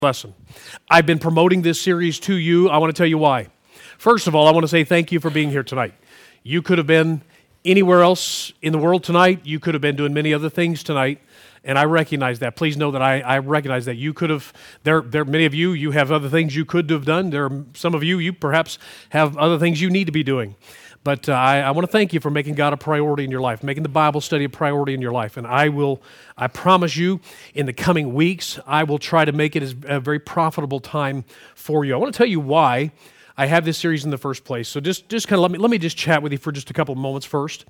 lesson. I've been promoting this series to you. I want to tell you why. First of all, I want to say thank you for being here tonight. You could have been anywhere else in the world tonight. You could have been doing many other things tonight, and I recognize that. Please know that I recognize that. You could have, many of you, you have other things you could have done. There are some of you, you perhaps have other things you need to be doing. But I want to thank you for making God a priority in your life, making the Bible study a priority in your life. And I promise you, in the coming weeks, I will try to make it as a very profitable time for you. I want to tell you why I have this series in the first place. So just kind of let me just chat with you for just a couple of moments first.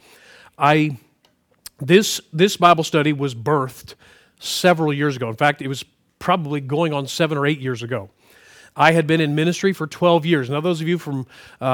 This Bible study was birthed several years ago. In fact, it was probably going on 7 or 8 years ago. I had been in ministry for 12 years. Now, those of you from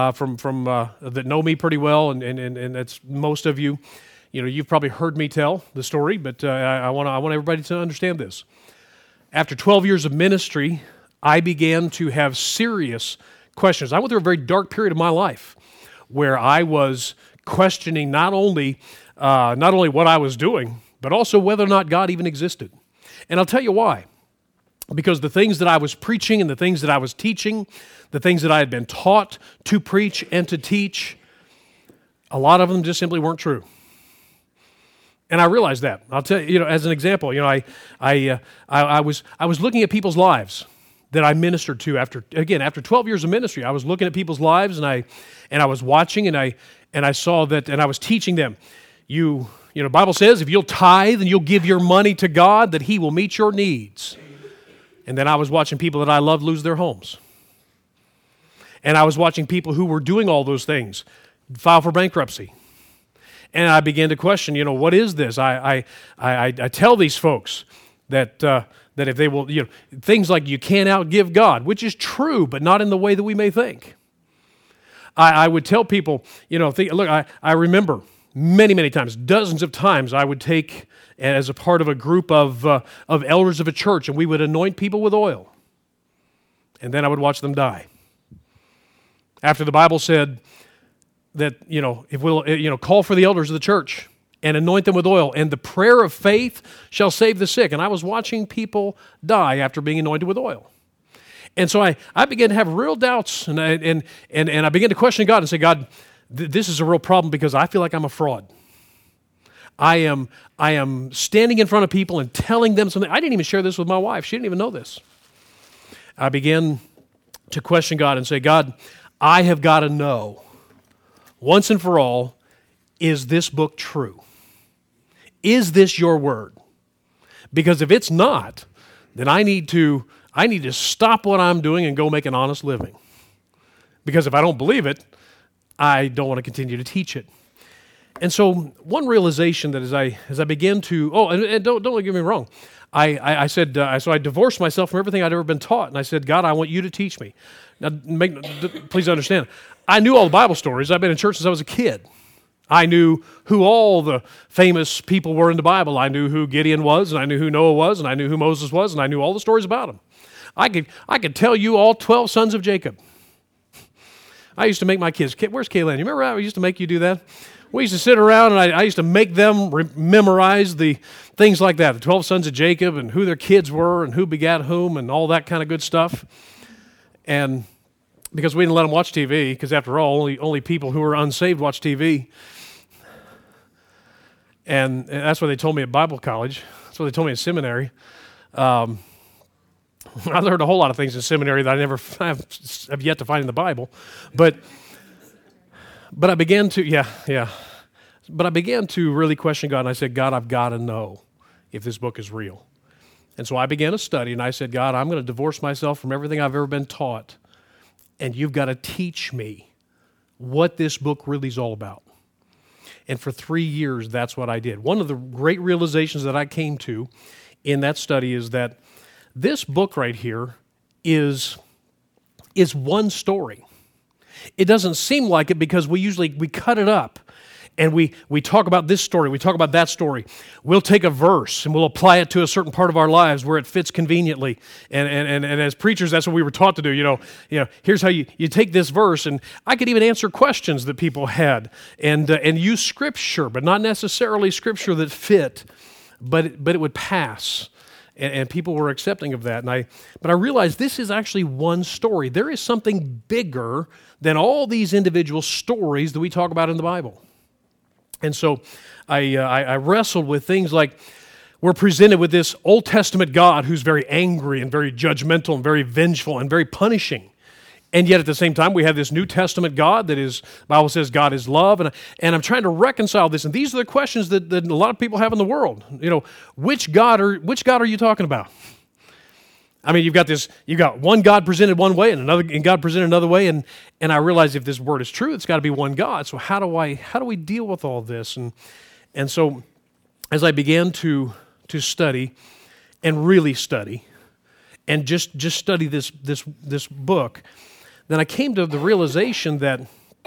that know me pretty well, and that's most of you, you've probably heard me tell the story, but I want everybody to understand this. After 12 years of ministry, I began to have serious questions. I went through a very dark period of my life where I was questioning not only what I was doing, but also whether or not God even existed. And I'll tell you why. Because the things that I was preaching and the things that I was teaching, the things that I had been taught to preach and to teach, a lot of them just simply weren't true. And I realized that. I'll tell you, as an example, I was looking at people's lives that I ministered to after 12 years of ministry. I was looking at people's lives and I was watching and I saw that, and I was teaching them. The Bible says if you'll tithe and you'll give your money to God, that He will meet your needs. And then I was watching people that I loved lose their homes. And I was watching people who were doing all those things file for bankruptcy. And I began to question, what is this? I tell these folks that if they will, things like you can't outgive God, which is true, but not in the way that we may think. I would tell people, look, I remember many times, dozens of times, I would take as a part of a group of elders of a church, and we would anoint people with oil. And then I would watch them die. After the Bible said that, if we'll, call for the elders of the church and anoint them with oil, and the prayer of faith shall save the sick. And I was watching people die after being anointed with oil. And so I began to have real doubts, and I began to question God and say, God, this is a real problem because I feel like I'm a fraud. I am standing in front of people and telling them something. I didn't even share this with my wife. She didn't even know this. I began to question God and say, God, I have got to know once and for all, is this book true? Is this your word? Because if it's not, then I need to stop what I'm doing and go make an honest living. Because if I don't believe it, I don't want to continue to teach it. And so one realization that as I began to, and don't get me wrong, I said, so I divorced myself from everything I'd ever been taught, and I said, God, I want you to teach me. Now, please understand, I knew all the Bible stories. I've been in church since I was a kid. I knew who all the famous people were in the Bible. I knew who Gideon was, and I knew who Noah was, and I knew who Moses was, and I knew all the stories about them. I could tell you all 12 sons of Jacob. I used to make my kids, where's Kaylin? You remember I used to make you do that? We used to sit around, and I used to make them memorize the things like that, the 12 sons of Jacob and who their kids were and who begat whom and all that kind of good stuff. And because we didn't let them watch TV, because after all, only people who are unsaved watch TV. And that's what they told me at Bible college. That's what they told me in seminary. I learned a whole lot of things in seminary that I never have yet to find in the Bible. But I began to, But I began to really question God, and I said, God, I've got to know if this book is real. And so I began a study, and I said, God, I'm going to divorce myself from everything I've ever been taught, and you've got to teach me what this book really is all about. And for 3 years, that's what I did. One of the great realizations that I came to in that study is that this book right here is one story. It doesn't seem like it because we cut it up and we talk about this story, we talk about that story. We'll take a verse and we'll apply it to a certain part of our lives where it fits conveniently. And as preachers, that's what we were taught to do. Here's how you take this verse, and I could even answer questions that people had and use Scripture, but not necessarily Scripture that fit, but it would pass. and people were accepting of that. But I realized this is actually one story. There is something bigger than all these individual stories that we talk about in the Bible. And so I wrestled with things like, we're presented with this Old Testament God who's very angry and very judgmental and very vengeful and very punishing. And yet at the same time, we have this New Testament God that is, the Bible says God is love. And I'm trying to reconcile this. And these are the questions that a lot of people have in the world. You know, which God are you talking about? I mean, you've got one God presented one way and God presented another way. And I realize if this word is true, it's got to be one God. So how do we deal with all this? And so as I began to study and really study and just study this book, then I came to the realization that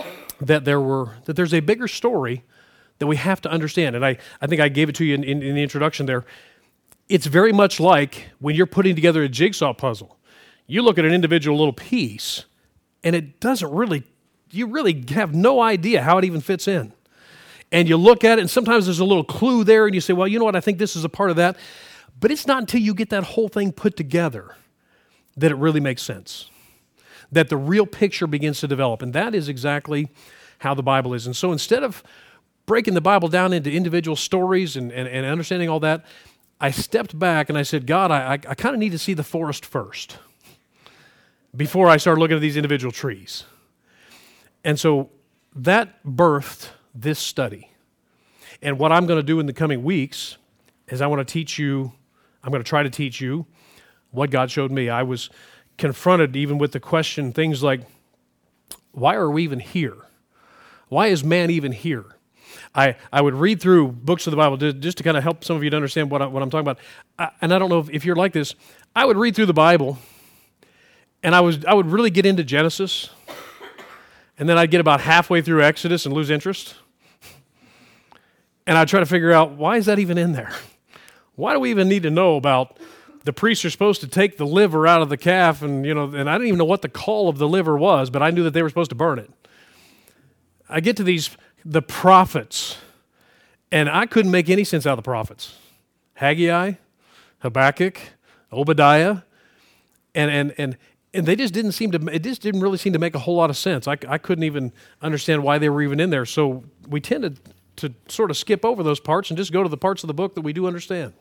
there's a bigger story that we have to understand. And I think I gave it to you in the introduction there. It's very much like when you're putting together a jigsaw puzzle. You look at an individual little piece, and you really have no idea how it even fits in. And you look at it, and sometimes there's a little clue there, and you say, well, you know what, I think this is a part of that. But it's not until you get that whole thing put together that it really makes sense, that the real picture begins to develop. And that is exactly how the Bible is. And so instead of breaking the Bible down into individual stories and understanding all that, I stepped back and I said, God, I kind of need to see the forest first before I start looking at these individual trees. And so that birthed this study. And what I'm going to do in the coming weeks is I'm going to try to teach you what God showed me. I was confronted even with the question, things like, why are we even here? Why is man even here? I would read through books of the Bible just to kind of help some of you to understand what I'm talking about. And I don't know if you're like this. I would read through the Bible, and I would really get into Genesis, and then I'd get about halfway through Exodus and lose interest. And I'd try to figure out, why is that even in there? Why do we even need to know about the priests are supposed to take the liver out of the calf, and I didn't even know what the call of the liver was, but I knew that they were supposed to burn it. I get to the prophets, and I couldn't make any sense out of the prophets. Haggai, Habakkuk, Obadiah, and they just didn't really seem to make a whole lot of sense. I couldn't even understand why they were even in there. So we tended to sort of skip over those parts and just go to the parts of the book that we do understand.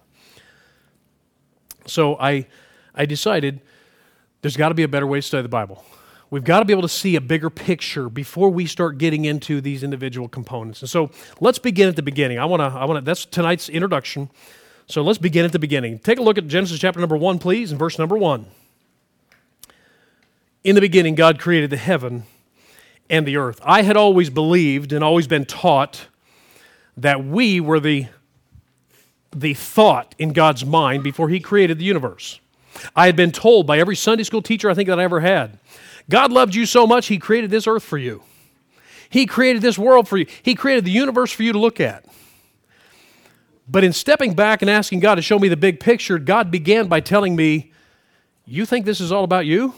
So I decided there's got to be a better way to study the Bible. We've got to be able to see a bigger picture before we start getting into these individual components. And so let's begin at the beginning. That's tonight's introduction. So let's begin at the beginning. Take a look at Genesis chapter number 1, please, and verse number 1. In the beginning, God created the heaven and the earth. I had always believed and always been taught that we were the thought in God's mind before He created the universe. I had been told by every Sunday school teacher I think that I ever had, God loved you so much, He created this earth for you. He created this world for you. He created the universe for you to look at. But in stepping back and asking God to show me the big picture, God began by telling me, you think this is all about you?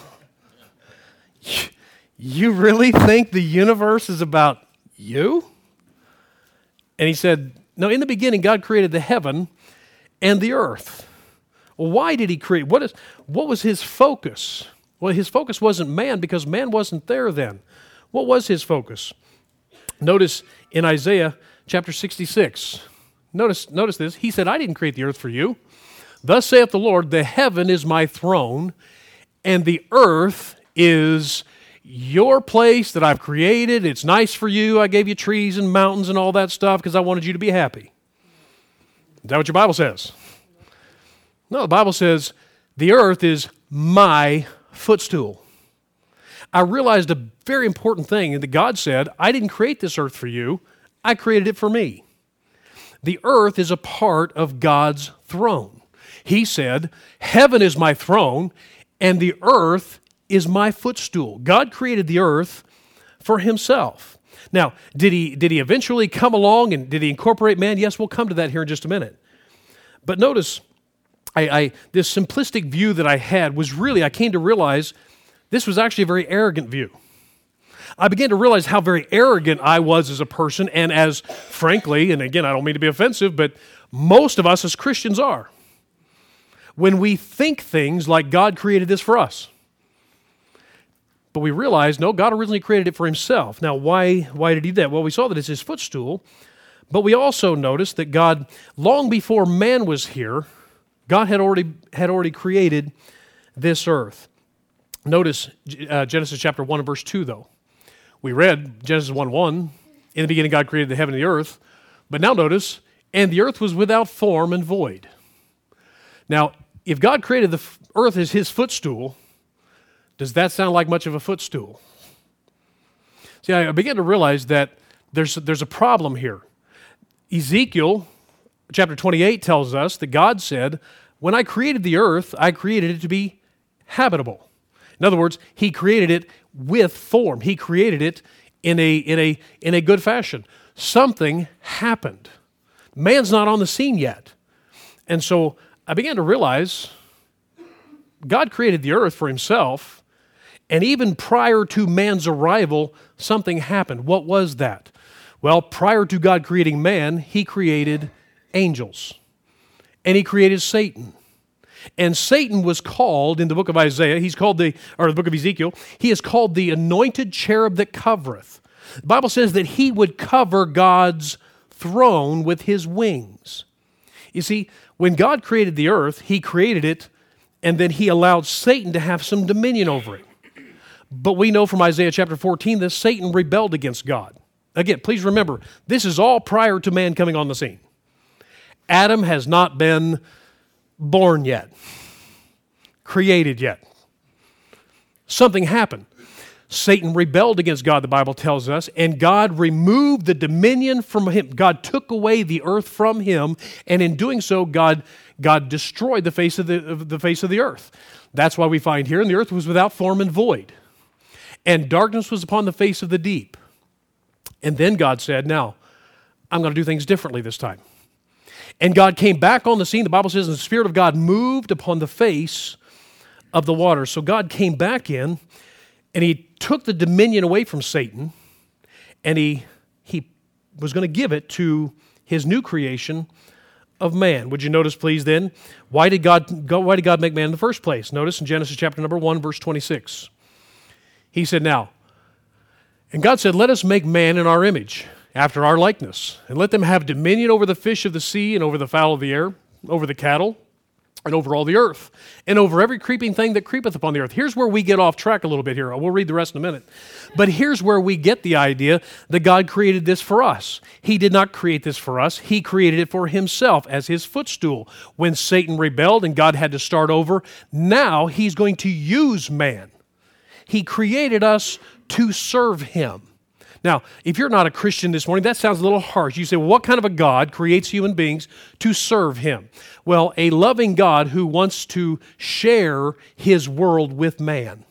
You really think the universe is about you? And He said, no, in the beginning, God created the heaven and the earth. Well, why did He create? What was His focus? Well, His focus wasn't man because man wasn't there then. What was His focus? Notice in Isaiah chapter 66. Notice this. He said, I didn't create the earth for you. Thus saith the Lord, the heaven is my throne, and the earth is your place that I've created. It's nice for you. I gave you trees and mountains and all that stuff because I wanted you to be happy. Is that what your Bible says? No, the Bible says the earth is my footstool. I realized a very important thing that God said, I didn't create this earth for you. I created it for me. The earth is a part of God's throne. He said, heaven is my throne and the earth is my footstool. God created the earth for Himself. Now, did he eventually come along and did He incorporate man? Yes, we'll come to that here in just a minute. But notice, this simplistic view that I had was really, I came to realize this was actually a very arrogant view. I began to realize how very arrogant I was as a person and as, frankly, and again, I don't mean to be offensive, but most of us as Christians are. when we think things like God created this for us. But we realize, no, God originally created it for himself. Now, why did he do that? Well, we saw that it's his footstool, but we also noticed that God, long before man was here, God had already created this earth. Notice Genesis chapter 1 and verse 2, though. We read Genesis 1:1, in the beginning God created the heaven and the earth. But now notice, and the earth was without form and void. Now, if God created the earth as his footstool, does that sound like much of a footstool? See, I began to realize that there's a problem here. Ezekiel chapter 28 tells us that God said, when I created the earth, I created it to be habitable. In other words, he created it with form. He created it in a good fashion. Something happened. Man's not on the scene yet. And so I began to realize God created the earth for himself, and even prior to man's arrival, something happened. What was that? Well, prior to God creating man, he created angels, and he created Satan. And Satan was called, in the book of Isaiah, the book of Ezekiel, he is called the anointed cherub that covereth. The Bible says that he would cover God's throne with his wings. You see, when God created the earth, he created it, and then he allowed Satan to have some dominion over it. But we know from Isaiah chapter 14 that Satan rebelled against God. Again, please remember, this is all prior to man coming on the scene. Adam has not been born yet, created yet. Something happened. Satan rebelled against God, the Bible tells us, and God removed the dominion from him. God took away the earth from him, and in doing so, God destroyed the face of the earth. That's why we find here, and the earth was without form and void, and darkness was upon the face of the deep. And then God said, now, I'm going to do things differently this time. And God came back on the scene. The Bible says, and the Spirit of God moved upon the face of the waters. So God came back in, and he took the dominion away from Satan, and he was going to give it to his new creation of man. Would you notice, please, then, why did God make man in the first place? Notice in Genesis chapter number 1, verse 26. He said, now, and God said, let us make man in our image, after our likeness, and let them have dominion over the fish of the sea, and over the fowl of the air, over the cattle, and over all the earth, and over every creeping thing that creepeth upon the earth. Here's where we get off track a little bit here. We'll read the rest in a minute. But here's where we get the idea that God created this for us. He did not create this for us. He created it for himself as his footstool. When Satan rebelled and God had to start over, now he's going to use man. He created us to serve him. Now, if you're not a Christian this morning, that sounds a little harsh. You say, well, what kind of a God creates human beings to serve him? Well, a loving God who wants to share his world with man.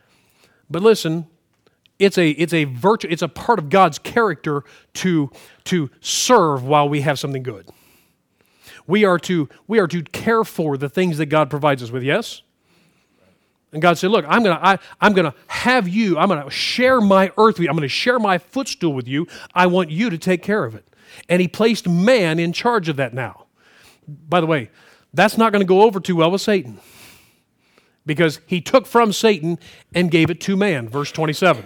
But listen, it's a part of God's character to serve while we have something good. We are to care for the things that God provides us with, yes? And God said, look, I'm going to have you, I'm going to share my earth with you. I'm going to share my footstool with you. I want you to take care of it. And he placed man in charge of that now. By the way, that's not going to go over too well with Satan, because he took from Satan and gave it to man. Verse 27.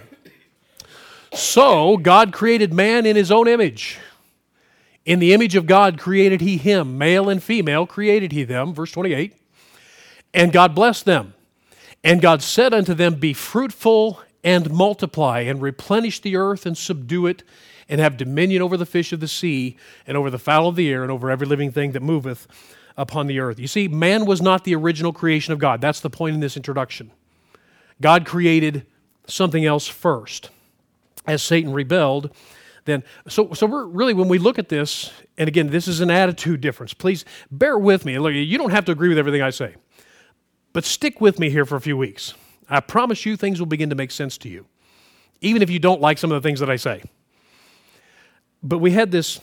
So God created man in his own image. In the image of God created he him. Male and female created he them. Verse 28. And God blessed them. And God said unto them, be fruitful and multiply, and replenish the earth and subdue it, and have dominion over the fish of the sea, and over the fowl of the air, and over every living thing that moveth upon the earth. You see, man was not the original creation of God. That's the point in this introduction. God created something else first. As Satan rebelled, then, so we're really, when we look at this, and again, this is an attitude difference. Please bear with me. Look, you don't have to agree with everything I say. But stick with me here for a few weeks. I promise you things will begin to make sense to you, even if you don't like some of the things that I say. But we had the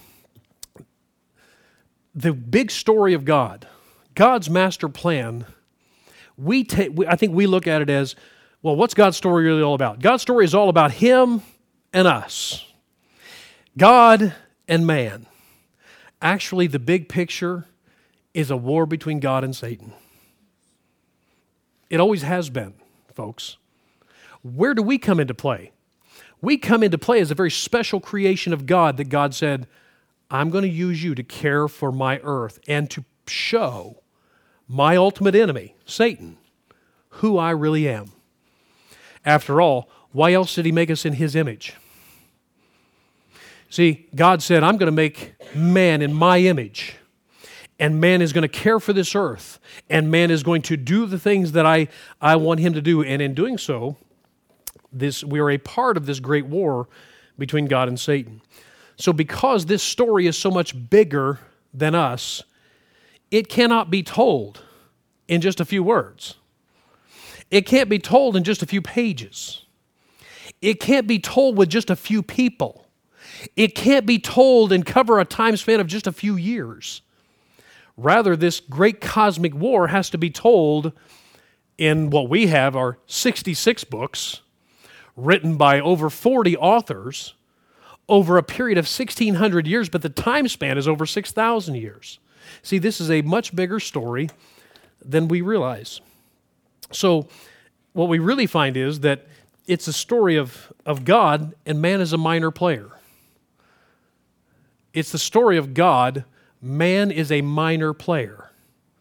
big story of God, God's master plan. I think we look at it as, well, what's God's story really all about? God's story is all about him and us, God and man. Actually, the big picture is a war between God and Satan. It always has been, folks. Where do we come into play? We come into play as a very special creation of God that God said, I'm going to use you to care for my earth and to show my ultimate enemy, Satan, who I really am. After all, why else did he make us in his image? See, God said, I'm going to make man in my image, and man is going to care for this earth, and man is going to do the things that I want him to do, and in doing so, we are a part of this great war between God and Satan. So because this story is so much bigger than us, it cannot be told in just a few words. It can't be told in just a few pages. It can't be told with just a few people. It can't be told and cover a time span of just a few years. Rather, this great cosmic war has to be told in what we have are 66 books written by over 40 authors over a period of 1,600 years, but the time span is over 6,000 years. See, this is a much bigger story than we realize. So what we really find is that it's a story of God, and man is a minor player. It's the story of God. Man is a minor player.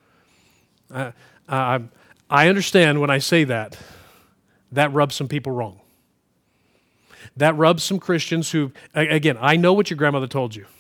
I understand when I say that rubs some people wrong. That rubs some Christians who, again, I know what your grandmother told you.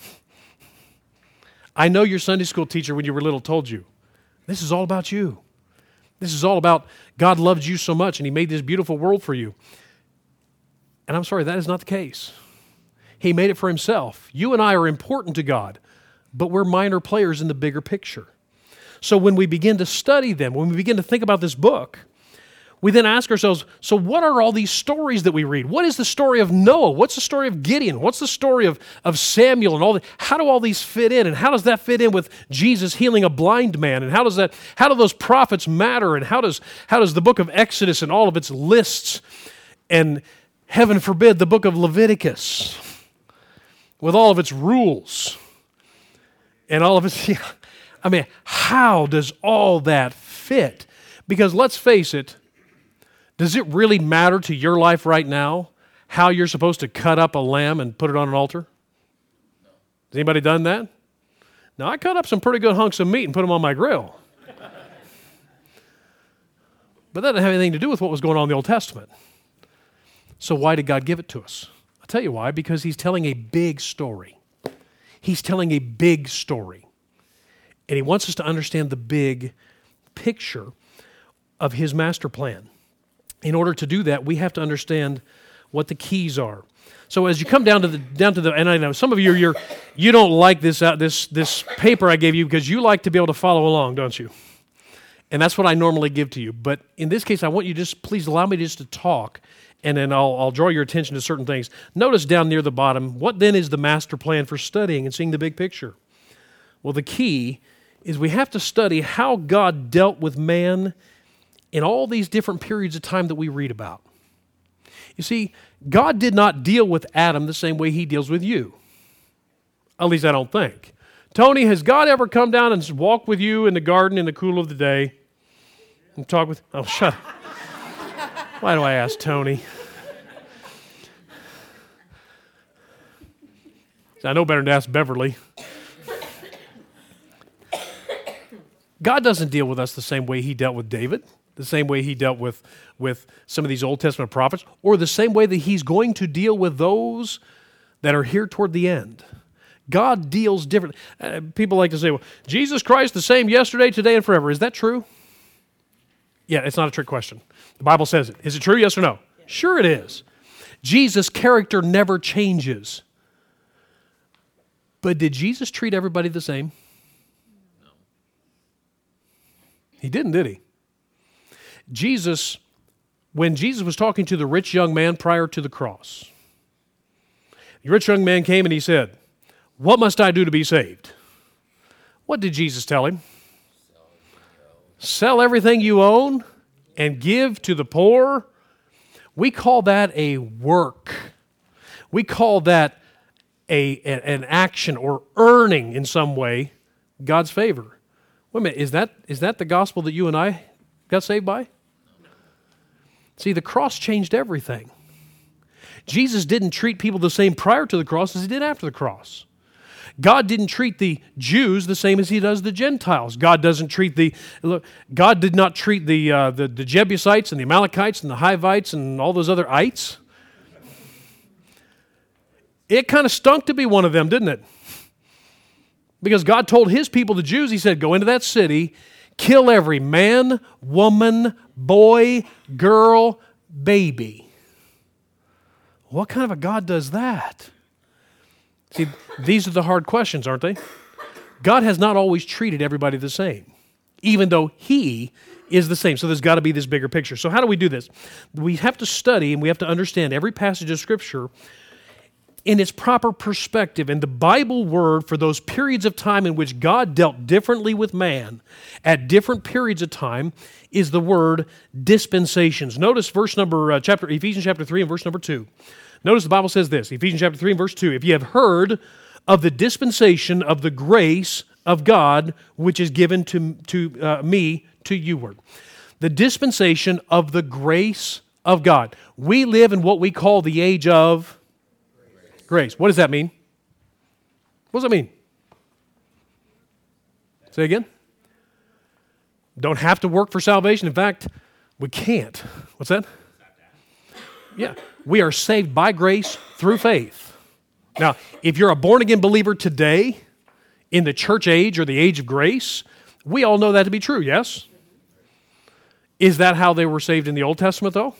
I know your Sunday school teacher when you were little told you. This is all about you. This is all about God loved you so much and He made this beautiful world for you. And I'm sorry, that is not the case. He made it for Himself. You and I are important to God, but we're minor players in the bigger picture. So when we begin to study them, when we begin to think about this book, we then ask ourselves, so what are all these stories that we read? What is the story of Noah? What's the story of Gideon? What's the story of Samuel and all that? How do all these fit in? And how does that fit in with Jesus healing a blind man? And how do those prophets matter? And how does the book of Exodus and all of its lists, and heaven forbid, the book of Leviticus with all of its rules and all of its, how does all that fit? Because let's face it, does it really matter to your life right now how you're supposed to cut up a lamb and put it on an altar? Has anybody done that? Now, I cut up some pretty good hunks of meat and put them on my grill. But that didn't have anything to do with what was going on in the Old Testament. So why did God give it to us? I'll tell you why. Because He's telling a big story. He's telling a big story. And He wants us to understand the big picture of His master plan. In order to do that, we have to understand what the keys are. So as you come down to the, and I know some of you you don't like this paper I gave you because you like to be able to follow along, don't you? And that's what I normally give to you. But in this case, I want you please allow me just to talk, and then I'll draw your attention to certain things. Notice down near the bottom, what then is the master plan for studying and seeing the big picture? Well, the key is we have to study how God dealt with man in all these different periods of time that we read about. You see, God did not deal with Adam the same way He deals with you. At least I don't think. Tony, has God ever come down and walked with you in the garden in the cool of the day and talk with... Oh, shut up. Why do I ask Tony? I know better than to ask Beverly. God doesn't deal with us the same way He dealt with David, the same way He dealt with some of these Old Testament prophets, or the same way that He's going to deal with those that are here toward the end. God deals differently. People like to say, well, Jesus Christ the same yesterday, today, and forever. Is that true? Yeah, it's not a trick question. The Bible says it. Is it true, yes or no? Yeah. Sure it is. Jesus' character never changes. But did Jesus treat everybody the same? No. He didn't, did He? When Jesus was talking to the rich young man prior to the cross, the rich young man came and he said, "What must I do to be saved?" What did Jesus tell him? Sell everything you own and give to the poor. We call that a work. We call that an action or earning in some way God's favor. Wait a minute, is that the gospel that you and I got saved by? See, the cross changed everything. Jesus didn't treat people the same prior to the cross as he did after the cross. God didn't treat the Jews the same as he does the Gentiles. God did not treat the Jebusites and the Amalekites and the Hivites and all those other ites. It kind of stunk to be one of them, didn't it? Because God told his people, the Jews, he said, go into that city, kill every man, woman, boy, girl, baby. What kind of a God does that? See, these are the hard questions, aren't they? God has not always treated everybody the same, even though he is the same. So there's got to be this bigger picture. So how do we do this? We have to study and we have to understand every passage of Scripture in its proper perspective. And the Bible word for those periods of time in which God dealt differently with man at different periods of time is the word dispensations. Notice Ephesians chapter 3 and verse number 2. Notice the Bible says this, Ephesians chapter 3 and verse 2, if ye have heard of the dispensation of the grace of God, which is given to me to youward. The dispensation of the grace of God. We live in what we call the age of grace. What does that mean? What does that mean? Say again? Don't have to work for salvation. In fact, we can't. What's that? Yeah. We are saved by grace through faith. Now, if you're a born-again believer today, in the church age or the age of grace, we all know that to be true, yes? Is that how they were saved in the Old Testament, though?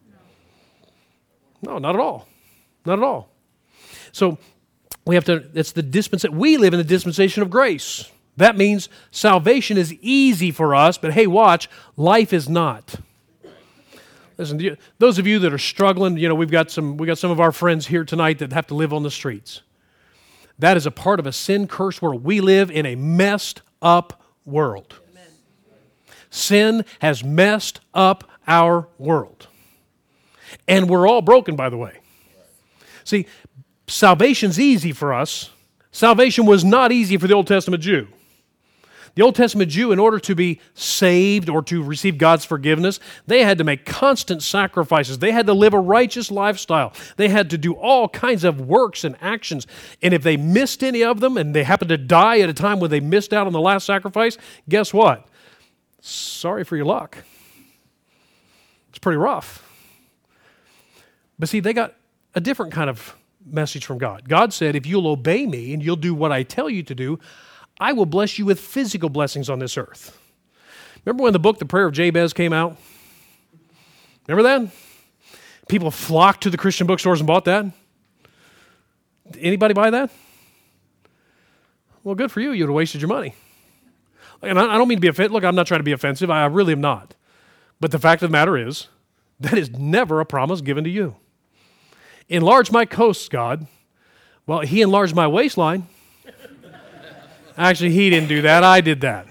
No, not at all. Not at all. So, we live in the dispensation of grace. That means salvation is easy for us, but hey, watch, life is not. Listen, those of you that are struggling, we got some of our friends here tonight that have to live on the streets. That is a part of a sin-cursed world. We live in a messed up world. Amen. Sin has messed up our world. And we're all broken, by the way. See, salvation's easy for us. Salvation was not easy for the Old Testament Jew. The Old Testament Jew, in order to be saved or to receive God's forgiveness, they had to make constant sacrifices. They had to live a righteous lifestyle. They had to do all kinds of works and actions. And if they missed any of them and they happened to die at a time when they missed out on the last sacrifice, guess what? Sorry for your luck. It's pretty rough. But see, they got a different kind of message from God. God said, if you'll obey me and you'll do what I tell you to do, I will bless you with physical blessings on this earth. Remember when the book, The Prayer of Jabez, came out? Remember that? People flocked to the Christian bookstores and bought that. Anybody buy that? Well, good for you. You'd have wasted your money. And I don't mean to be offensive. Look, I'm not trying to be offensive. I really am not. But the fact of the matter is, that is never a promise given to you. Enlarge my coasts, God. Well, he enlarged my waistline. Actually, he didn't do that. I did that.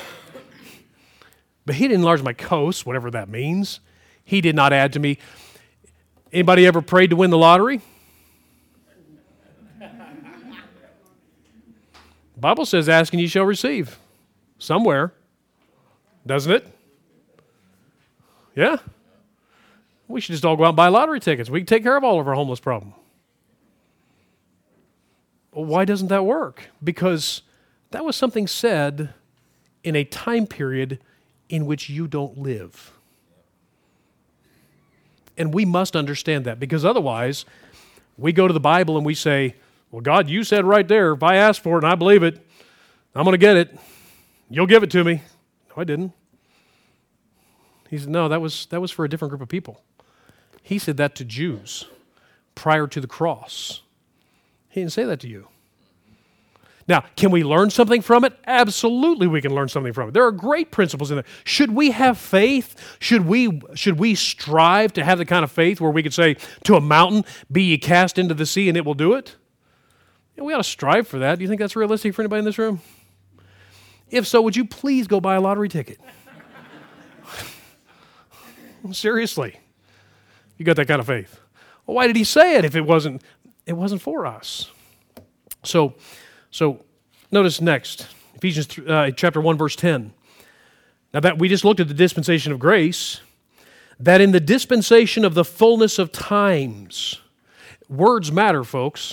But he didn't enlarge my coast, whatever that means. He did not add to me. Anybody ever prayed to win the lottery? The Bible says, ask and ye shall receive. Somewhere. Doesn't it? Yeah. We should just all go out and buy lottery tickets. We can take care of all of our homeless problem. Well, why doesn't that work? Because that was something said in a time period in which you don't live. And we must understand that, because otherwise we go to the Bible and we say, well, God, you said right there, if I ask for it and I believe it, I'm going to get it. You'll give it to me. No, I didn't. He said, no, that was for a different group of people. He said that to Jews prior to the cross. He didn't say that to you. Now, can we learn something from it? Absolutely we can learn something from it. There are great principles in it. Should we have faith? Should we strive to have the kind of faith where we could say to a mountain, be ye cast into the sea and it will do it? Yeah, we ought to strive for that. Do you think that's realistic for anybody in this room? If so, would you please go buy a lottery ticket? Seriously. You got that kind of faith. Well, why did he say it if it wasn't for us? So notice next, Ephesians chapter 1, verse 10. Now that we just looked at the dispensation of grace. that in the dispensation of the fullness of times, words matter, folks.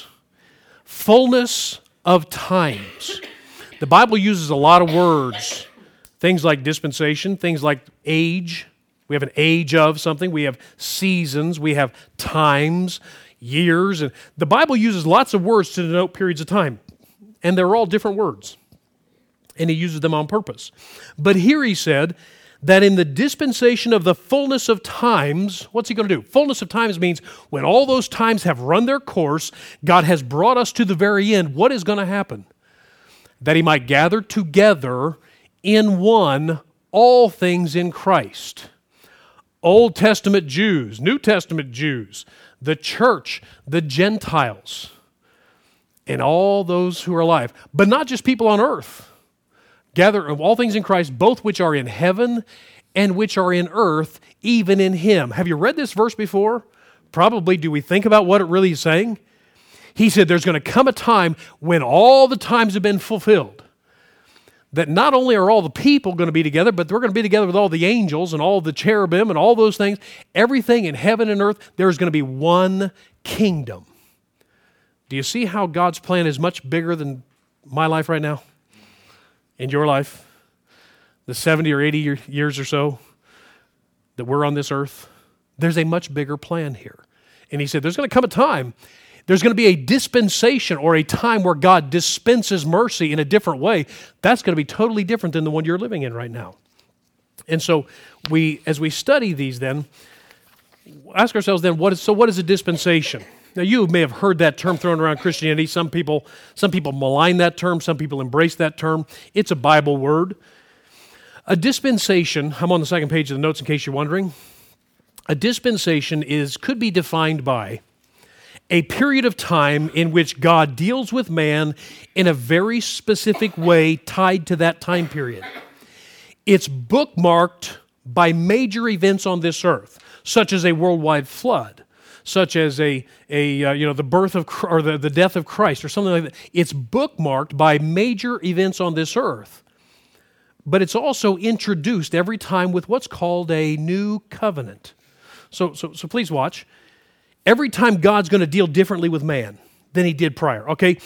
Fullness of times. The Bible uses a lot of words. Things like dispensation, things like age. We have an age of something. We have seasons. We have times, years. And the Bible uses lots of words to denote periods of time. And they're all different words. And he uses them on purpose. But here he said that in the dispensation of the fullness of times, what's he going to do? Fullness of times means when all those times have run their course, God has brought us to the very end. What is going to happen? That he might gather together in one all things in Christ. Old Testament Jews, New Testament Jews, the church, the Gentiles, and all those who are alive. But not just people on earth. Gather of all things in Christ, both which are in heaven and which are in earth, even in Him. Have you read this verse before? Probably. Do we think about what it really is saying? He said there's going to come a time when all the times have been fulfilled. That not only are all the people going to be together, but we're going to be together with all the angels and all the cherubim and all those things. Everything in heaven and earth, there's going to be one kingdom. Do you see how God's plan is much bigger than my life right now? In your life? The 70 or 80 years or so that we're on this earth? There's a much bigger plan here. And he said there's going to come a time, there's going to be a dispensation or a time where God dispenses mercy in a different way. That's going to be totally different than the one you're living in right now. And so as we study these then, ask ourselves then, what is a dispensation? Now you may have heard that term thrown around Christianity. Some people malign that term, some people embrace that term. It's a Bible word. A dispensation, I'm on the second page of the notes in case you're wondering. A dispensation could be defined by a period of time in which God deals with man in a very specific way tied to that time period. It's bookmarked by major events on this earth, such as a worldwide flood, such as the birth of or the death of Christ or something like that. It's bookmarked by major events on this earth. But it's also introduced every time with what's called a new covenant. So please watch. Every time God's going to deal differently with man than he did prior. Okay,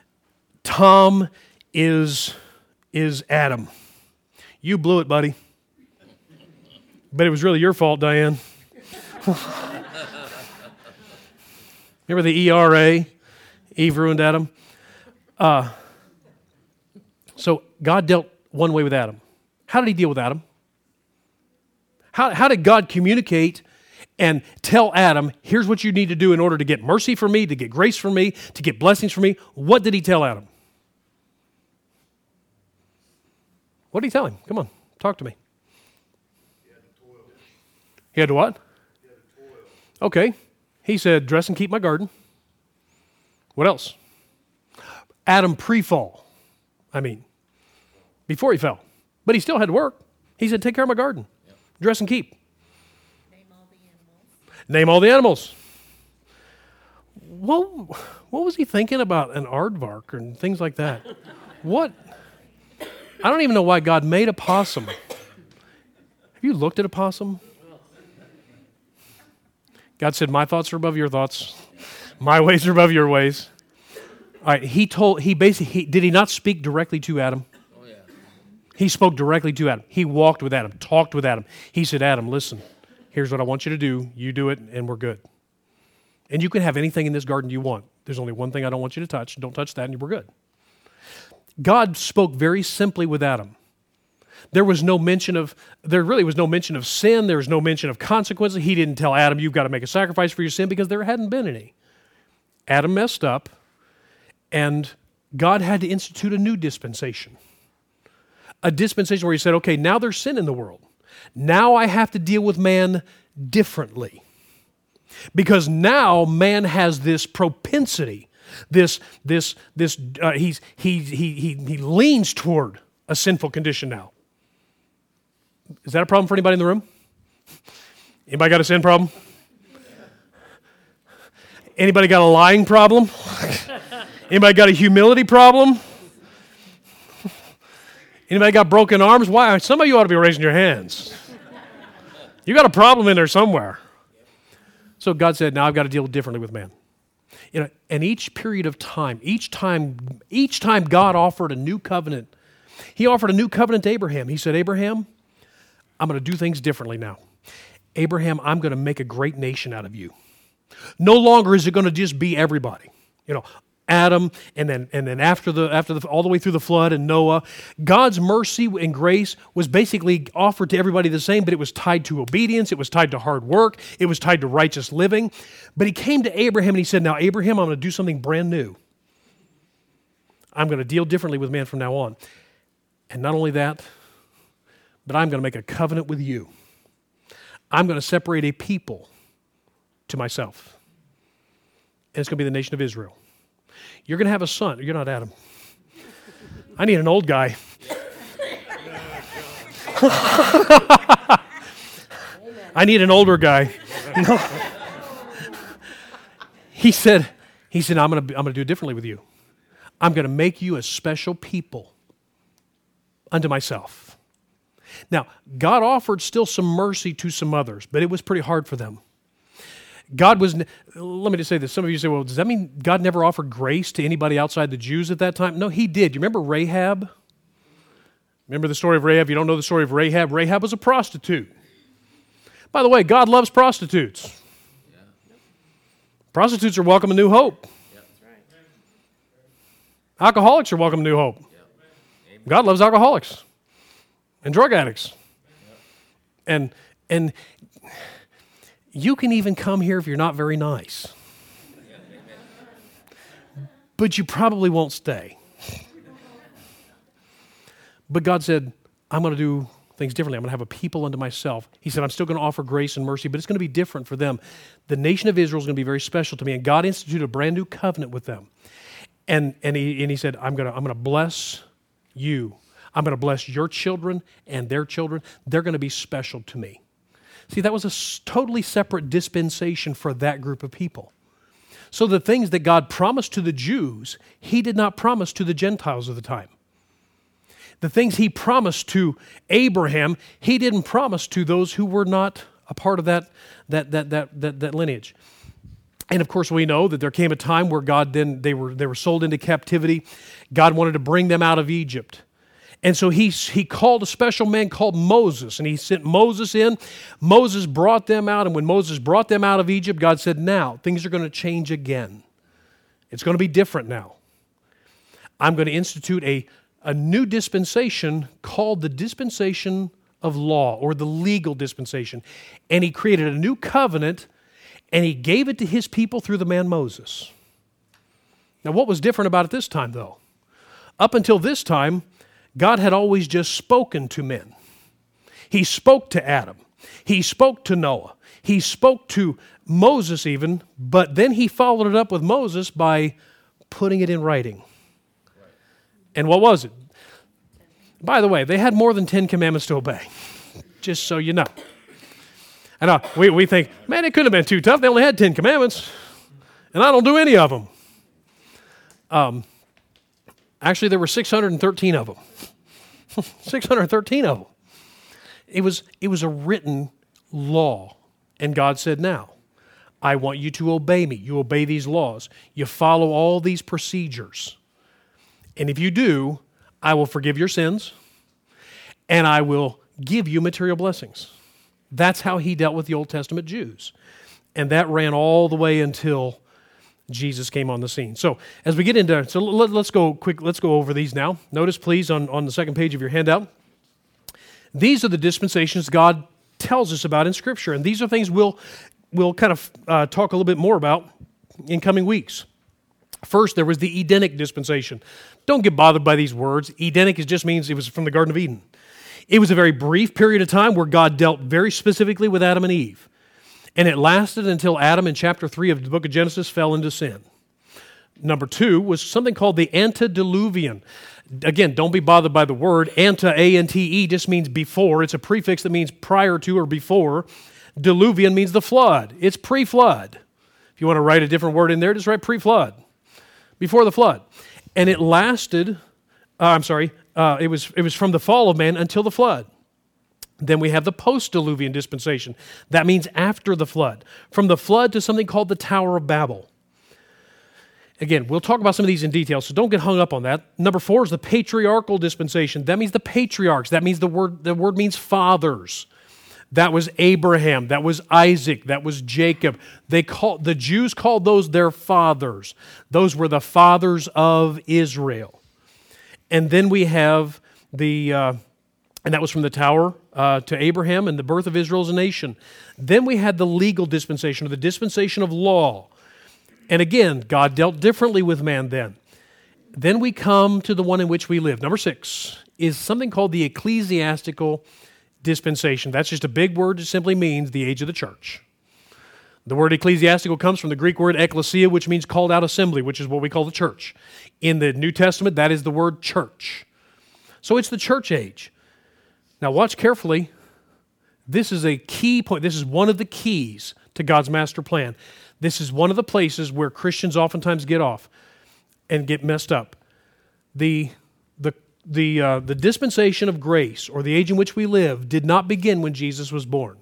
Tom is Adam. You blew it, buddy. But it was really your fault, Diane. Remember the ERA? Eve ruined Adam. So God dealt one way with Adam. How did he deal with Adam? How did God communicate and tell Adam, here's what you need to do in order to get mercy from me, to get grace from me, to get blessings from me? What did he tell Adam? What did he tell him? Come on, talk to me. He had to toil. He had to what? He had to toil. Okay. He said, dress and keep my garden. What else? Adam pre-fall. Before he fell. But he still had to work. He said, take care of my garden. Yep. Dress and keep. Name all the animals. What was he thinking about an aardvark and things like that? What? I don't even know why God made a possum. Have you looked at a possum? God said, my thoughts are above your thoughts. My ways are above your ways. All right, did he not speak directly to Adam? Oh, yeah. He spoke directly to Adam. He walked with Adam, talked with Adam. He said, Adam, listen, here's what I want you to do. You do it, and we're good. And you can have anything in this garden you want. There's only one thing I don't want you to touch. Don't touch that, and we're good. God spoke very simply with Adam. There really was no mention of sin. There was no mention of consequences. He didn't tell Adam, you've got to make a sacrifice for your sin, because there hadn't been any. Adam messed up, and God had to institute a new dispensation. A dispensation where he said, okay, now there's sin in the world. Now I have to deal with man differently. Because now man has this propensity, he leans toward a sinful condition now. Is that a problem for anybody in the room? Anybody got a sin problem? Anybody got a lying problem? Anybody got a humility problem? Anybody got broken arms? Why? Some of you ought to be raising your hands. You got a problem in there somewhere. So God said, now I've got to deal differently with man. And each period of time, each time God offered a new covenant, he offered a new covenant to Abraham. He said, Abraham, I'm going to do things differently now. Abraham, I'm going to make a great nation out of you. No longer is it going to just be everybody. Adam, and then after the all the way through the flood and Noah, God's mercy and grace was basically offered to everybody the same, but it was tied to obedience, it was tied to hard work, it was tied to righteous living. But he came to Abraham and he said, now Abraham, I'm going to do something brand new. I'm going to deal differently with man from now on. And not only that, but I'm going to make a covenant with you. I'm going to separate a people to myself. And it's going to be the nation of Israel. You're going to have a son. You're not Adam. I need an old guy. I need an older guy. He said, I'm going to do it differently with you. I'm going to make you a special people unto myself. Now, God offered still some mercy to some others, but it was pretty hard for them. Let me just say this. Some of you say, well, does that mean God never offered grace to anybody outside the Jews at that time? No, he did. You remember Rahab? Remember the story of Rahab? If you don't know the story of Rahab, Rahab was a prostitute. By the way, God loves prostitutes. Yeah. Prostitutes are welcome to New Hope. Yeah, that's right. Alcoholics are welcome to New Hope. Yeah. God loves alcoholics and drug addicts. Yeah. And you can even come here if you're not very nice. But you probably won't stay. But God said, I'm going to do things differently. I'm going to have a people unto myself. He said, I'm still going to offer grace and mercy, but it's going to be different for them. The nation of Israel is going to be very special to me. And God instituted a brand new covenant with them. And he said, I'm going to bless you. I'm going to bless your children and their children. They're going to be special to me. See, that was a totally separate dispensation for that group of people. So the things that God promised to the Jews, he did not promise to the Gentiles of the time. The things he promised to Abraham, he didn't promise to those who were not a part of that lineage. And of course, we know that there came a time where they were sold into captivity. God wanted to bring them out of Egypt. And so he called a special man called Moses, and he sent Moses in. Moses brought them out, and when Moses brought them out of Egypt, God said, now, things are going to change again. It's going to be different now. I'm going to institute a new dispensation called the dispensation of law, or the legal dispensation. And he created a new covenant, and he gave it to his people through the man Moses. Now, what was different about it this time, though? Up until this time, God had always just spoken to men. He spoke to Adam. He spoke to Noah. He spoke to Moses even, but then he followed it up with Moses by putting it in writing. Right. And what was it? By the way, they had more than 10 commandments to obey, just so you know. And we think, man, it couldn't have been too tough. They only had 10 commandments, and I don't do any of them. Actually, there were 613 of them. 613 of them. It was a written law. And God said, now, I want you to obey me. You obey these laws. You follow all these procedures. And if you do, I will forgive your sins, and I will give you material blessings. That's how he dealt with the Old Testament Jews. And that ran all the way until Jesus came on the scene. So as we get into, let's go over these now. Notice, please, on the second page of your handout, these are the dispensations God tells us about in Scripture, and these are things we'll kind of talk a little bit more about in coming weeks. First, there was the Edenic dispensation. Don't get bothered by these words. Edenic just means it was from the Garden of Eden. It was a very brief period of time where God dealt very specifically with Adam and Eve. And it lasted until Adam in chapter 3 of the book of Genesis fell into sin. Number 2 was something called the antediluvian. Again, don't be bothered by the word. A-N-T-E just means before. It's a prefix that means prior to or before. Diluvian means the flood. It's pre-flood. If you want to write a different word in there, just write pre-flood. Before the flood. And it lasted, it was from the fall of man until the flood. Then we have the post-diluvian dispensation. That means after the flood. From the flood to something called the Tower of Babel. Again, we'll talk about some of these in detail, so don't get hung up on that. Number 4 is the patriarchal dispensation. That means the patriarchs. That means the word means fathers. That was Abraham. That was Isaac. That was Jacob. The Jews called those their fathers. Those were the fathers of Israel. And then we have and that was from the tower to Abraham and the birth of Israel as a nation. Then we had the legal dispensation, or the dispensation of law. And again, God dealt differently with man then. Then we come to the one in which we live. Number 6 is something called the ecclesiastical dispensation. That's just a big word. It simply means the age of the church. The word ecclesiastical comes from the Greek word ekklesia, which means called out assembly, which is what we call the church. In the New Testament, that is the word church. So it's the church age. Now watch carefully. This is a key point. This is one of the keys to God's master plan. This is one of the places where Christians oftentimes get off and get messed up. The dispensation of grace, or the age in which we live, did not begin when Jesus was born.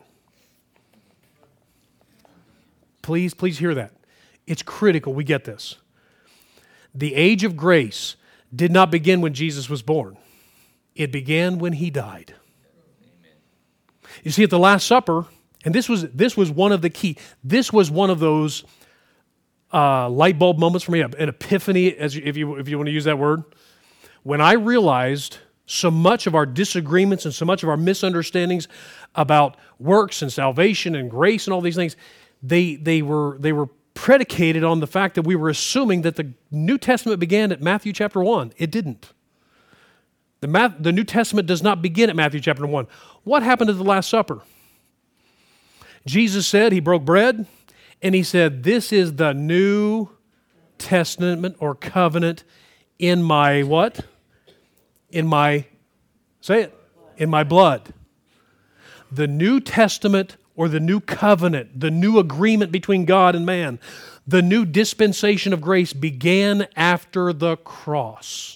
Please hear that. It's critical we get this. The age of grace did not begin when Jesus was born. It began when he died. You see, at the Last Supper, and this was one of the key. This was one of those light bulb moments for me, an epiphany, if you want to use that word. When I realized so much of our disagreements and so much of our misunderstandings about works and salvation and grace and all these things, they were predicated on the fact that we were assuming that the New Testament began at Matthew chapter 1. It didn't. The New Testament does not begin at Matthew chapter 1. What happened at the Last Supper? Jesus said, he broke bread, and he said, this is the New Testament or covenant in my what? In my blood. The New Testament or the new covenant, the new agreement between God and man, the new dispensation of grace began after the cross.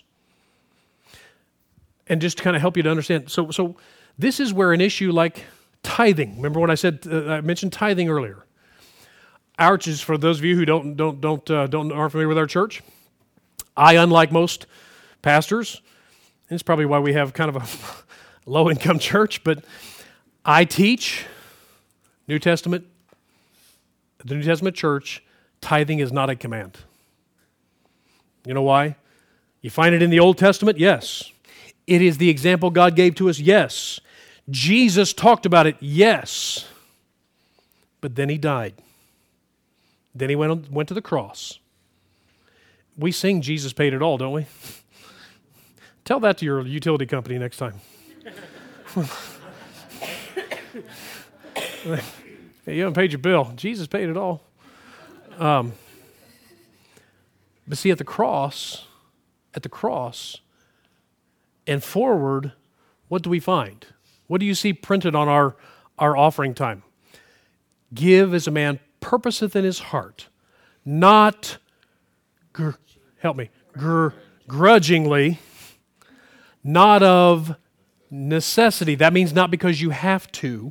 And just to kind of help you to understand, so this is where an issue like tithing. Remember when I mentioned tithing earlier. Our church, for those of you who aren't familiar with our church, I, unlike most pastors, and it's probably why we have kind of a low-income church, but I teach the New Testament church, tithing is not a command. You know why? You find it in the Old Testament? Yes. It is the example God gave to us? Yes. Jesus talked about it? Yes. But then he died. Then he went to the cross. We sing Jesus paid it all, don't we? Tell that to your utility company next time. Hey, you haven't paid your bill. Jesus paid it all. But see, at the cross, and forward, what do we find? What do you see printed on our offering time? Give as a man purposeth in his heart, not, grudgingly, not of necessity. That means not because you have to,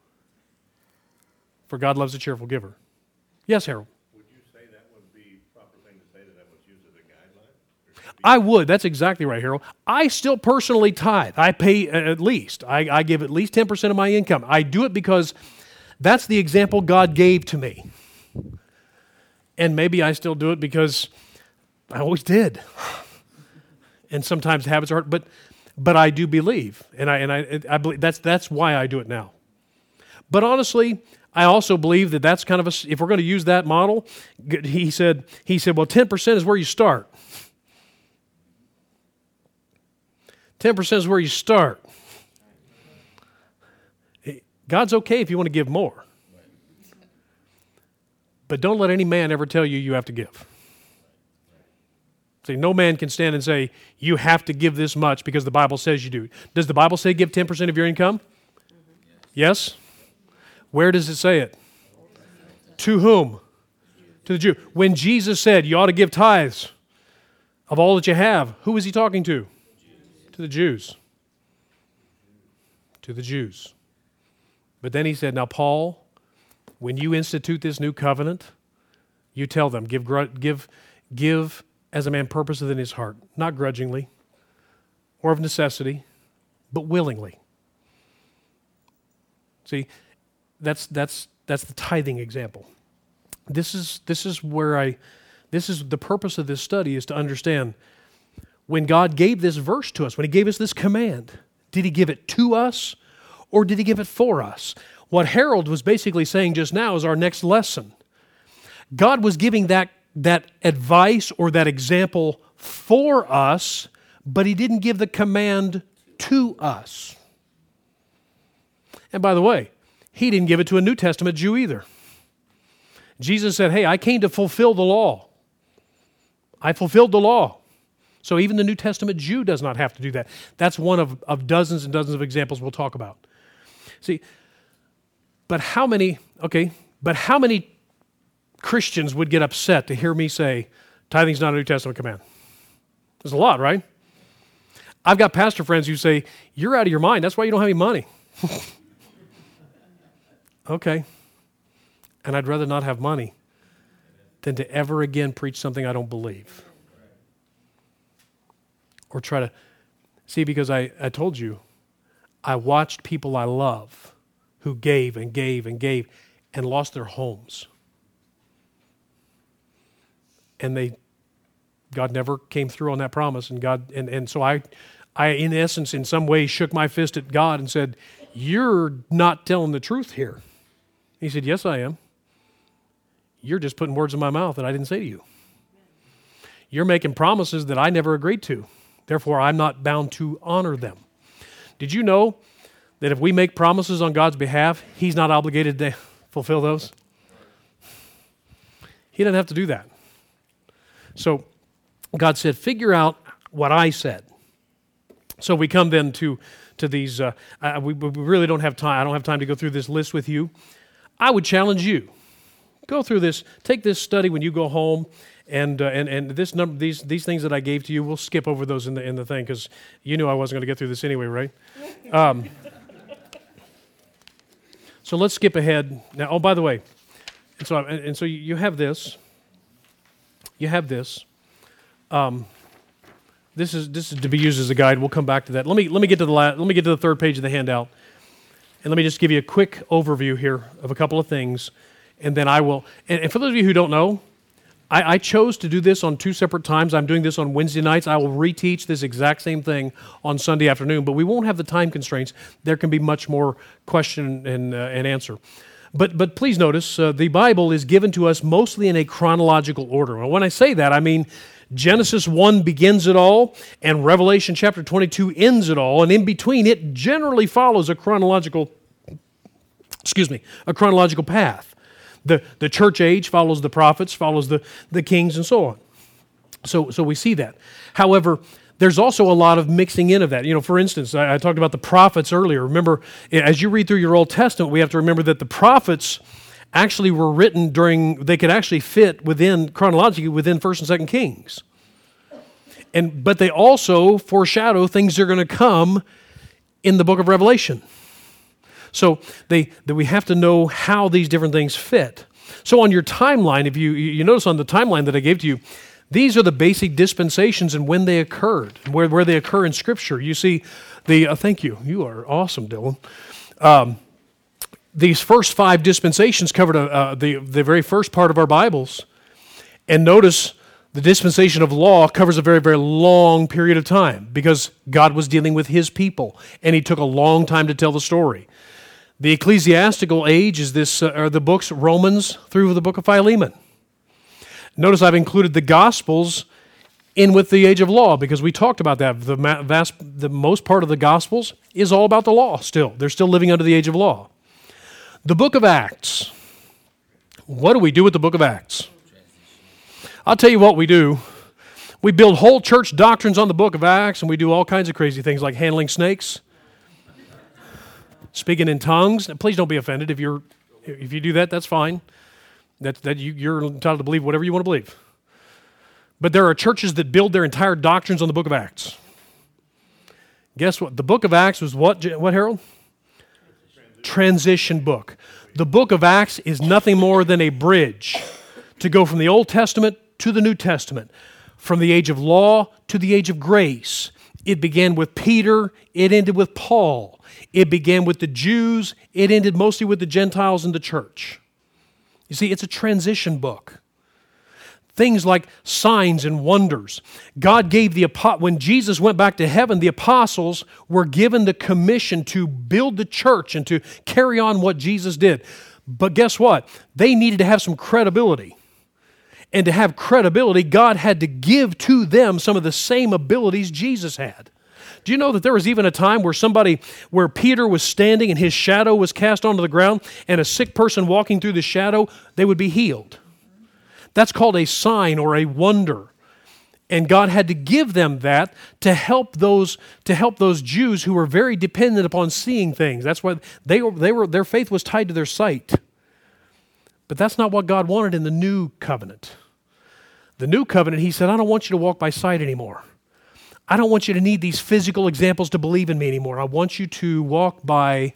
for God loves a cheerful giver. Yes, Harold? Would you say that would be a proper thing to say that was used as a guideline? I would. That's exactly right, Harold. I still personally tithe. I pay at least. I give at least 10% of my income. I do it because that's the example God gave to me. And maybe I still do it because I always did. And sometimes habits are hard, but I do believe, and I believe that's why I do it now. But honestly, I also believe that that's kind of if we're going to use that model, he said, well, 10% is where you start. 10% is where you start. God's okay if you want to give more. But don't let any man ever tell you have to give. See, no man can stand and say, you have to give this much because the Bible says you do. Does the Bible say give 10% of your income? Yes? Where does it say it? To whom? To the Jew. When Jesus said you ought to give tithes of all that you have, who was he talking to? To the Jews. to the Jews. But then he said, now, Paul, when you institute this new covenant, you tell them, give as a man purposeth in his heart, not grudgingly or of necessity, but willingly. See, that's the tithing example. This is the purpose of this study, is to understand when God gave this verse to us, when he gave us this command, did he give it to us or did he give it for us? What Harold was basically saying just now is our next lesson. God was giving that advice or that example for us, but he didn't give the command to us. And by the way, he didn't give it to a New Testament Jew either. Jesus said, hey, I came to fulfill the law. I fulfilled the law. So even the New Testament Jew does not have to do that. That's one of dozens and dozens of examples we'll talk about. See, but how many Christians would get upset to hear me say, tithing's not a New Testament command? There's a lot, right? I've got pastor friends who say, you're out of your mind, that's why you don't have any money. Okay. And I'd rather not have money than to ever again preach something I don't believe. Or try to, see, because I told you, I watched people I love who gave and gave and gave and lost their homes. And God never came through on that promise. And so I, in essence, in some way, shook my fist at God and said, you're not telling the truth here. He said, yes, I am. You're just putting words in my mouth that I didn't say to you. You're making promises that I never agreed to. Therefore, I'm not bound to honor them. Did you know that if we make promises on God's behalf, he's not obligated to fulfill those? He doesn't have to do that. So God said, figure out what I said. So we come then to these, we really don't have time. I don't have time to go through this list with you. I would challenge you. Go through this. Take this study when you go home, and this number, these things that I gave to you, we'll skip over those in the thing because you knew I wasn't going to get through this anyway, right? So let's skip ahead now. Oh, by the way, and so you have this. You have this. This is to be used as a guide. We'll come back to that. Let me get to the third page of the handout, and let me just give you a quick overview here of a couple of things. And then I will, and for those of you who don't know, I chose to do this on two separate times. I'm doing this on Wednesday nights. I will reteach this exact same thing on Sunday afternoon, but we won't have the time constraints. There can be much more question and answer. But please notice, the Bible is given to us mostly in a chronological order. And when I say that, I mean Genesis 1 begins it all, and Revelation chapter 22 ends it all, and in between it generally follows a chronological path. The church age follows the prophets, follows the kings, and so on. So we see that. However, there's also a lot of mixing in of that. You know, for instance, I talked about the prophets earlier. Remember, as you read through your Old Testament, we have to remember that the prophets actually were written they could actually fit chronologically within 1st and 2nd Kings. But they also foreshadow things that are going to come in the book of Revelation. So we have to know how these different things fit. So on your timeline, if you notice on the timeline that I gave to you, these are the basic dispensations and when they occurred, where they occur in Scripture. You see, thank you. You are awesome, Dylan. These first 5 dispensations covered the very first part of our Bibles. And notice the dispensation of law covers a very, very long period of time because God was dealing with his people, and he took a long time to tell the story. The ecclesiastical age is the books Romans through the book of Philemon. Notice I've included the Gospels in with the age of law because we talked about that. The most part of the Gospels is all about the law still. They're still living under the age of law. The book of Acts. What do we do with the book of Acts? I'll tell you what we do. We build whole church doctrines on the book of Acts, and we do all kinds of crazy things like handling snakes, speaking in tongues. Now, please don't be offended if you do that. That's fine. You're entitled to believe whatever you want to believe. But there are churches that build their entire doctrines on the book of Acts. Guess what? The book of Acts was what Harold? transition book. The book of Acts is nothing more than a bridge to go from the Old Testament to the New Testament, from the age of law to the age of grace. It began with Peter, it ended with Paul. It began with the Jews, it ended mostly with the Gentiles in the church. You see, it's a transition book. Things like signs and wonders. God gave when Jesus went back to heaven, the apostles were given the commission to build the church and to carry on what Jesus did. But guess what? They needed to have some credibility. And to have credibility, God had to give to them some of the same abilities Jesus had. Do you know that there was even a time where Peter was standing and his shadow was cast onto the ground, and a sick person walking through the shadow, they would be healed? That's called a sign or a wonder. And God had to give them that to help those Jews who were very dependent upon seeing things. That's why their faith was tied to their sight. But that's not what God wanted in the new covenant. The new covenant, he said, I don't want you to walk by sight anymore. I don't want you to need these physical examples to believe in me anymore. I want you to walk by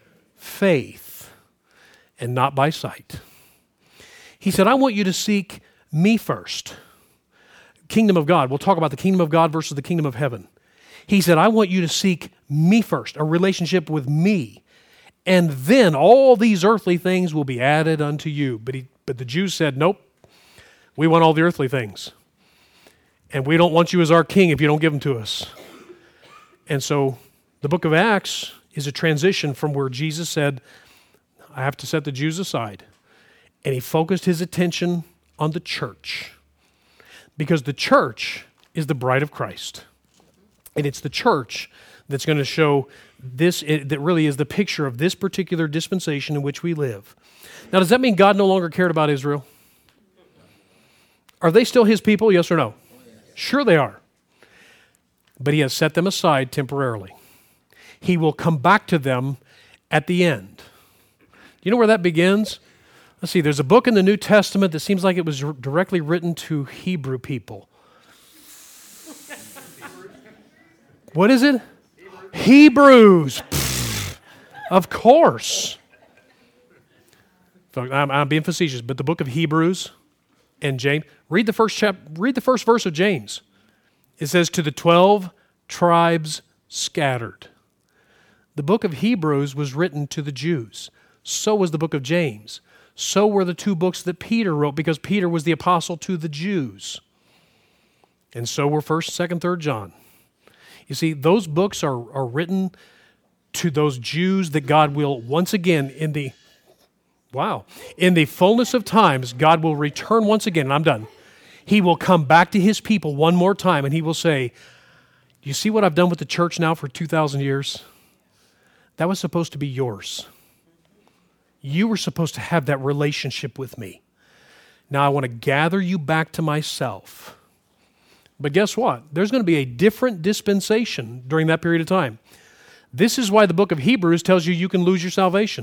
faith and not by sight. He said, I want you to seek me first. Kingdom of God. We'll talk about the kingdom of God versus the kingdom of heaven. He said, I want you to seek me first, a relationship with me. And then all these earthly things will be added unto you. But the Jews said, nope, we want all the earthly things. And we don't want you as our king if you don't give them to us. And so the book of Acts is a transition from where Jesus said, I have to set the Jews aside. And he focused his attention on the church. Because the church is the bride of Christ. And it's the church that's going to show this, that really is the picture of this particular dispensation in which we live. Now, does that mean God no longer cared about Israel? Are they still his people, yes or no? Sure they are. But he has set them aside temporarily. He will come back to them at the end. You know where that begins? Let's see, there's a book in the New Testament that seems like it was directly written to Hebrew people. What is it? Hebrews. Of course. I'm being facetious, but the book of Hebrews and James, read the first verse of James. It says, to the 12 tribes scattered. The book of Hebrews was written to the Jews. So was the book of James. So were the two books that Peter wrote, because Peter was the apostle to the Jews. And so were 1st, 2nd, 3rd John. You see, those books are written to those Jews that God will once again in the fullness of times, God will return once again, and I'm done. He will come back to his people one more time, and he will say, do you see what I've done with the church now for 2,000 years? That was supposed to be yours. You were supposed to have that relationship with me. Now I want to gather you back to myself. But guess what? There's going to be a different dispensation during that period of time. This is why the book of Hebrews tells you can lose your salvation.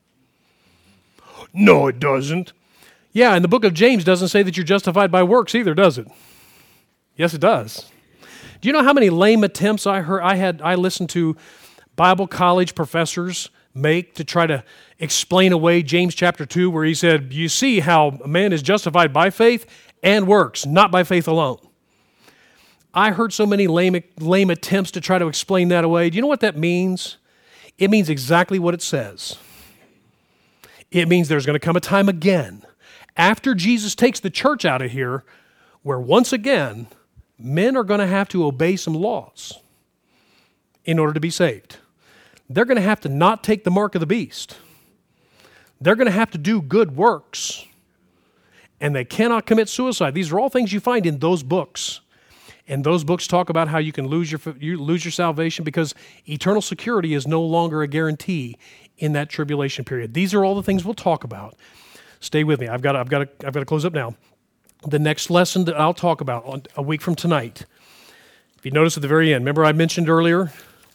No, it doesn't. Yeah, and the book of James doesn't say that you're justified by works either, does it? Yes, it does. Do you know how many lame attempts I listened to Bible college professors make to try to explain away James chapter 2, where he said, you see how a man is justified by faith and works, not by faith alone. I heard so many lame attempts to try to explain that away. Do you know what that means? It means exactly what it says. It means there's going to come a time again, after Jesus takes the church out of here, where once again, men are going to have to obey some laws in order to be saved. They're going to have to not take the mark of the beast. They're going to have to do good works. And they cannot commit suicide. These are all things you find in those books. And those books talk about how you can lose your salvation because eternal security is no longer a guarantee in that tribulation period. These are all the things we'll talk about. Stay with me. I've got to close up now. The next lesson that I'll talk about a week from tonight. If you notice at the very end, remember I mentioned earlier,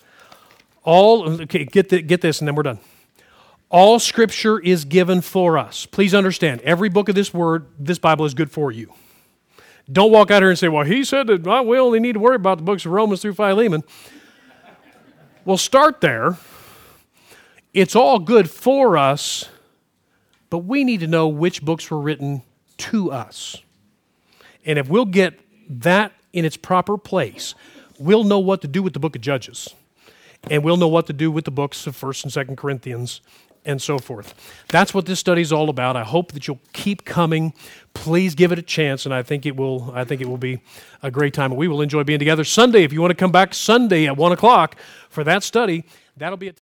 get this and then we're done. All Scripture is given for us. Please understand, every book of this Bible is good for you. Don't walk out here and say, well, he said that we only need to worry about the books of Romans through Philemon. Well, start there. it's all good for us, but we need to know which books were written to us. And if we'll get that in its proper place, we'll know what to do with the book of Judges. And we'll know what to do with the books of 1st and 2nd Corinthians and so forth. That's what this study is all about. I hope that you'll keep coming. Please give it a chance, and I think it will be a great time. We will enjoy being together Sunday. If you want to come back Sunday at 1 o'clock for that study, that'll be